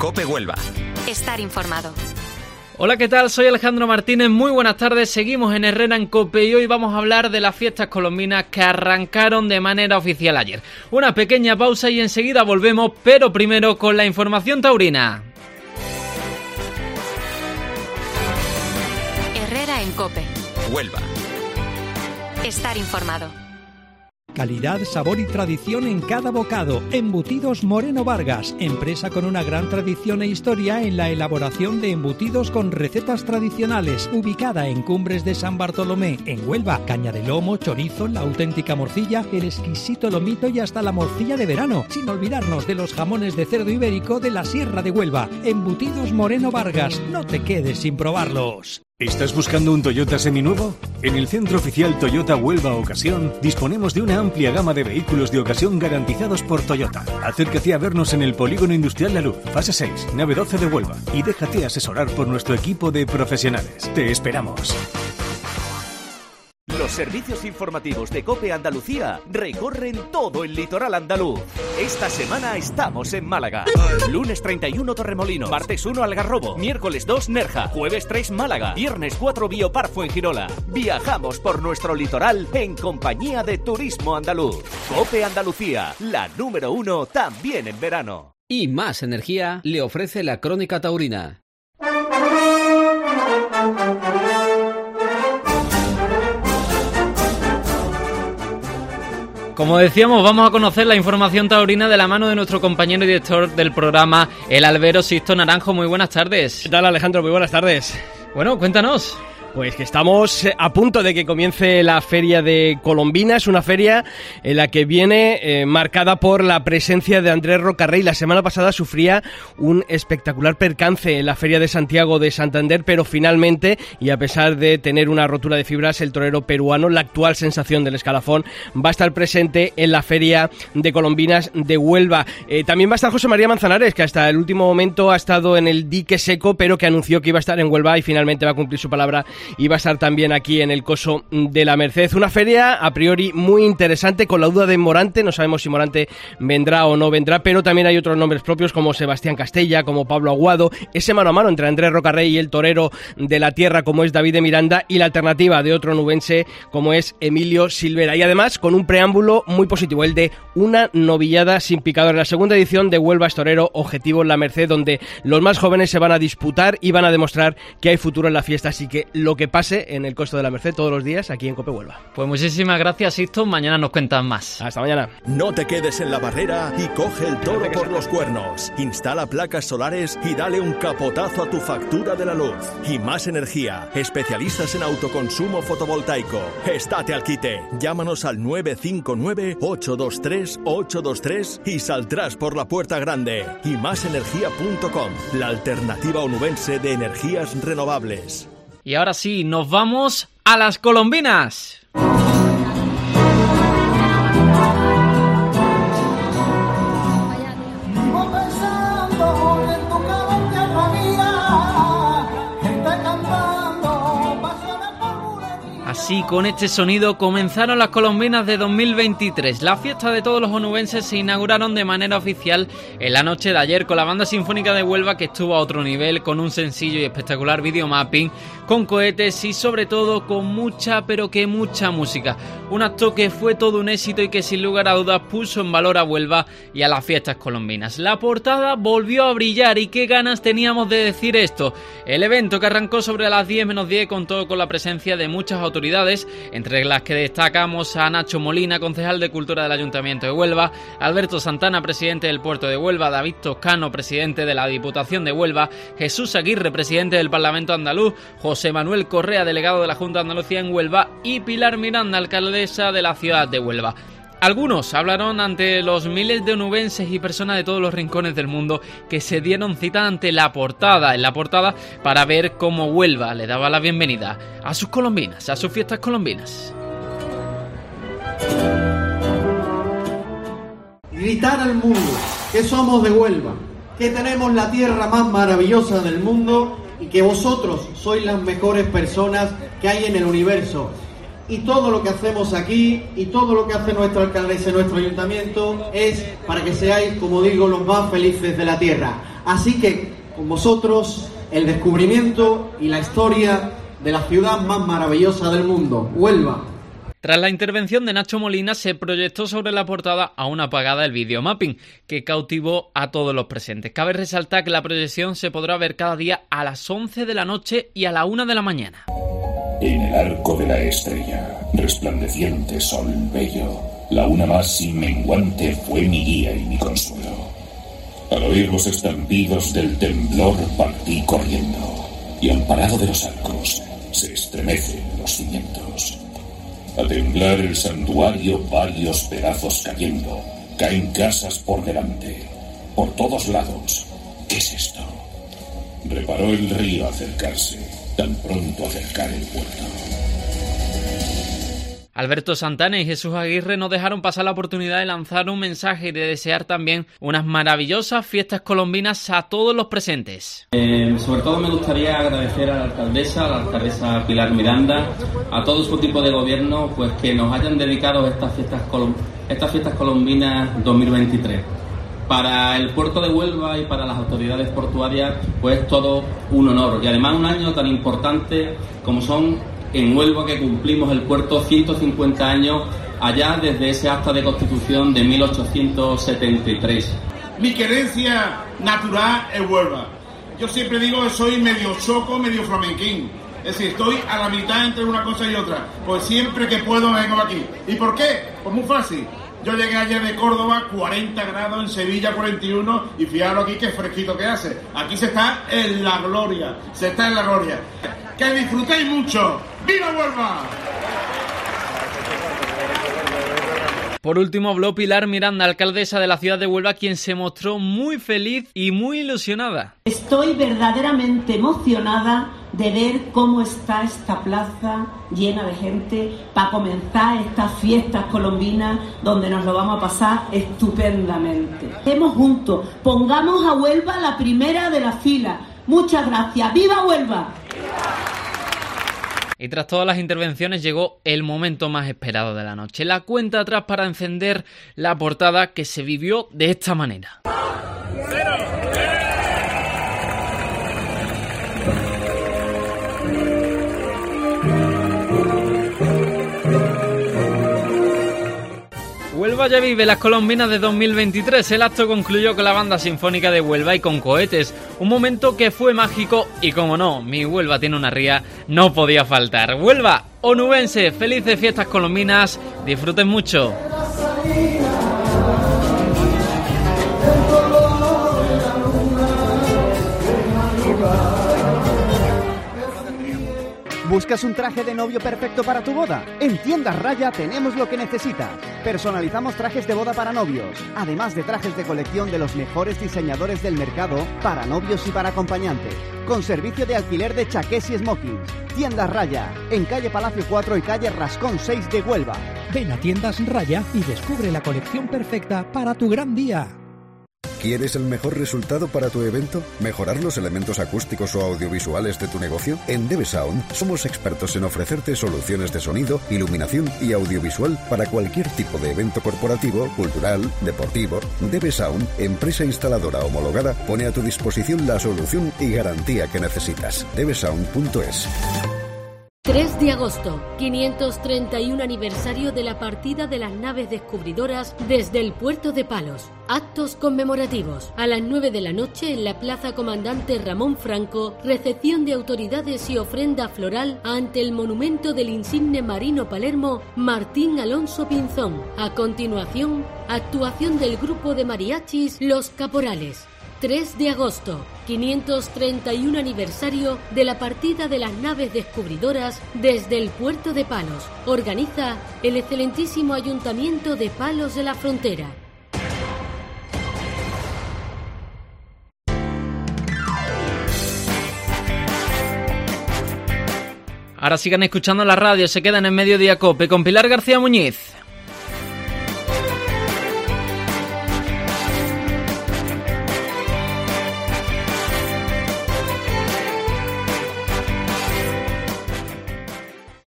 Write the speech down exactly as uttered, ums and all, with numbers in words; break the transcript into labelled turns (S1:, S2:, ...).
S1: COPE Huelva.
S2: Estar informado.
S3: Hola, ¿qué tal? Soy Alejandro Martínez, muy buenas tardes, seguimos en Herrera en COPE y hoy vamos a hablar de las fiestas colombinas que arrancaron de manera oficial ayer. Una pequeña pausa y enseguida volvemos, pero primero con la información taurina.
S2: Herrera en COPE.
S1: Huelva.
S2: Estar informado.
S4: Calidad, sabor y tradición en cada bocado. Embutidos Moreno Vargas, empresa con una gran tradición e historia en la elaboración de embutidos con recetas tradicionales, ubicada en Cumbres de San Bartolomé, en Huelva. Caña de lomo, chorizo, la auténtica morcilla, el exquisito lomito y hasta la morcilla de verano, sin olvidarnos de los jamones de cerdo ibérico de la Sierra de Huelva. Embutidos Moreno Vargas, no te quedes sin probarlos.
S5: ¿Estás buscando un Toyota seminuevo? En el Centro Oficial Toyota Huelva Ocasión disponemos de una amplia gama de vehículos de ocasión garantizados por Toyota. Acércate a vernos en el Polígono Industrial La Luz, fase seis, nave doce de Huelva, y déjate asesorar por nuestro equipo de profesionales. Te esperamos.
S6: Los servicios informativos de COPE Andalucía recorren todo el litoral andaluz. Esta semana estamos en Málaga. Lunes treinta y uno Torremolinos, martes uno Algarrobo, miércoles dos Nerja, jueves tres Málaga, viernes cuatro Biopar Fuengirola. Viajamos por nuestro litoral en compañía de Turismo Andaluz. COPE Andalucía, la número uno también en verano.
S7: Y Más Energía le ofrece la Crónica Taurina.
S3: Como decíamos, vamos a conocer la información taurina de la mano de nuestro compañero y director del programa, el albero Sixto Naranjo. Muy buenas tardes.
S8: ¿Qué tal, Alejandro? Muy buenas tardes.
S3: Bueno, cuéntanos.
S8: Pues que estamos a punto de que comience la Feria de Colombina. Es una feria en la que viene eh, marcada por la presencia de Andrés Rocarrey. La semana pasada sufría un espectacular percance en la Feria de Santiago de Santander, pero finalmente, y a pesar de tener una rotura de fibras, el torero peruano, la actual sensación del escalafón, va a estar presente en la Feria de Colombinas de Huelva. Eh, también va a estar José María Manzanares, que hasta el último momento ha estado en el dique seco, pero que anunció que iba a estar en Huelva y finalmente va a cumplir su palabra y va a estar también aquí en el Coso de la Merced. Una feria a priori muy interesante, con la duda de Morante. No sabemos si Morante vendrá o no vendrá, pero también hay otros nombres propios como Sebastián Castella, como Pablo Aguado, ese mano a mano entre Andrés Rocarrey y el torero de la tierra como es David de Miranda, y la alternativa de otro nubense como es Emilio Silvera. Y además con un preámbulo muy positivo, el de una novillada sin picador, en la segunda edición de Huelva es Torero, objetivo en la Merced, donde los más jóvenes se van a disputar y van a demostrar que hay futuro en la fiesta. Así que lo que pase en el Costo de la Merced todos los días aquí en COPE Huelva.
S3: Pues muchísimas gracias, Sixto. Mañana nos cuentas más.
S8: Hasta mañana.
S9: No te quedes en la barrera y coge el toro por los cuernos. Instala placas solares y dale un capotazo a tu factura de la luz. Y Más Energía, especialistas en autoconsumo fotovoltaico. Estate al quite. Llámanos al nueve cinco nueve, ocho dos tres, ocho dos tres y saldrás por la puerta grande. Y más energía punto com, la alternativa onubense de energías renovables.
S3: Y ahora sí, nos vamos a las colombinas. Así, con este sonido comenzaron las colombinas de dos mil veintitrés. La fiesta de todos los onubenses se inauguraron de manera oficial en la noche de ayer con la Banda Sinfónica de Huelva, que estuvo a otro nivel, con un sencillo y espectacular videomapping, con cohetes y sobre todo con mucha, pero que mucha música. Un acto que fue todo un éxito y que sin lugar a dudas puso en valor a Huelva y a las fiestas colombinas. La portada volvió a brillar y qué ganas teníamos de decir esto. El evento, que arrancó sobre las diez menos diez, contó con la presencia de muchas autoridades, entre las que destacamos a Nacho Molina, concejal de Cultura del Ayuntamiento de Huelva, Alberto Santana, presidente del Puerto de Huelva, David Toscano, presidente de la Diputación de Huelva, Jesús Aguirre, presidente del Parlamento andaluz, José Manuel Correa, delegado de la Junta de Andalucía en Huelva, y Pilar Miranda, alcaldesa de la ciudad de Huelva. Algunos hablaron ante los miles de onubenses y personas de todos los rincones del mundo que se dieron cita ante la portada, en la portada, para ver cómo Huelva le daba la bienvenida a sus colombinas, a sus fiestas colombinas.
S10: Gritar al mundo que somos de Huelva, que tenemos la tierra más maravillosa del mundo y que vosotros sois las mejores personas que hay en el universo. y todo lo que hacemos aquí y todo lo que hace nuestro alcaldesa y nuestro ayuntamiento es para que seáis, como digo, los más felices de la tierra. Así que con vosotros el descubrimiento y la historia de la ciudad más maravillosa del mundo, Huelva.
S3: Tras la intervención de Nacho Molina, se proyectó sobre la portada aún apagada el videomapping, que cautivó a todos los presentes. Cabe resaltar que la proyección se podrá ver cada día a las once de la noche y a la una de la mañana.
S1: En el arco de la estrella, resplandeciente sol bello, la una más inmenguante fue mi guía y mi consuelo. Al oír los estampidos del temblor partí corriendo, y al parado de los arcos se estremecen los cimientos. A temblar el santuario, varios pedazos cayendo, caen casas por delante, por todos lados. ¿Qué es esto? Reparó el río acercarse, tan pronto acercar el puerto.
S3: Alberto Santana y Jesús Aguirre no dejaron pasar la oportunidad de lanzar un mensaje y de desear también unas maravillosas fiestas colombinas a todos los presentes.
S11: Eh, sobre todo me gustaría agradecer a la alcaldesa, a la alcaldesa Pilar Miranda, a todo su equipo de gobierno, pues que nos hayan dedicado estas fiestas, colom- estas fiestas colombinas dos mil veintitrés. Para el puerto de Huelva y para las autoridades portuarias, pues todo un honor. Y además un año tan importante como son en Huelva, que cumplimos el puerto ciento cincuenta años allá desde ese acta de constitución de mil ochocientos setenta y tres.
S12: Mi querencia natural es Huelva. Yo siempre digo que soy medio choco, medio flamenquín. Es decir, estoy a la mitad entre una cosa y otra. Pues siempre que puedo vengo aquí. ¿Y por qué? Pues muy fácil. Yo llegué ayer de Córdoba, cuarenta grados, en Sevilla cuarenta y uno, y fijaros aquí qué fresquito que hace. Aquí se está en la gloria, se está en la gloria. ¡Que disfrutéis mucho! ¡Viva Huelva!
S3: Por último habló Pilar Miranda, alcaldesa de la ciudad de Huelva, quien se mostró muy feliz y muy ilusionada.
S13: Estoy verdaderamente emocionada de ver cómo está esta plaza llena de gente para comenzar estas fiestas colombinas donde nos lo vamos a pasar estupendamente. Estemos juntos, pongamos a Huelva la primera de la fila. Muchas gracias. ¡Viva Huelva!
S3: Y tras todas las intervenciones llegó el momento más esperado de la noche, la cuenta atrás para encender la portada, que se vivió de esta manera. Huelva ya vive las colombinas de dos mil veintitrés. El acto concluyó con la Banda Sinfónica de Huelva y con cohetes. Un momento que fue mágico y, como no, mi Huelva tiene una ría, no podía faltar. Huelva, onubense, felices fiestas colombinas, disfruten mucho.
S14: ¿Buscas un traje de novio perfecto para tu boda? En Tiendas Raya tenemos lo que necesitas. Personalizamos trajes de boda para novios, además de trajes de colección de los mejores diseñadores del mercado para novios y para acompañantes, con servicio de alquiler de chaqués y smokings. Tiendas Raya, en calle Palacio cuatro y calle Rascón seis de Huelva.
S4: Ven a Tiendas Raya y descubre la colección perfecta para tu gran día.
S15: ¿Quieres el mejor resultado para tu evento? ¿Mejorar los elementos acústicos o audiovisuales de tu negocio? En Debe Sound somos expertos en ofrecerte soluciones de sonido, iluminación y audiovisual para cualquier tipo de evento corporativo, cultural, deportivo. Debe Sound, empresa instaladora homologada, pone a tu disposición la solución y garantía que necesitas. debe sound punto es.
S16: tres de agosto, quinientos treinta y uno aniversario de la partida de las naves descubridoras desde el puerto de Palos. Actos conmemorativos. A las nueve de la noche en la Plaza Comandante Ramón Franco, recepción de autoridades y ofrenda floral ante el monumento del insigne marino Palermo Martín Alonso Pinzón. A continuación, actuación del grupo de mariachis Los Caporales. tres de agosto, quinientos treinta y uno aniversario de la partida de las naves descubridoras desde el puerto de Palos. Organiza el excelentísimo Ayuntamiento de Palos de la Frontera.
S3: Ahora sigan escuchando la radio, se quedan en Mediodía Cope con Pilar García Muñiz.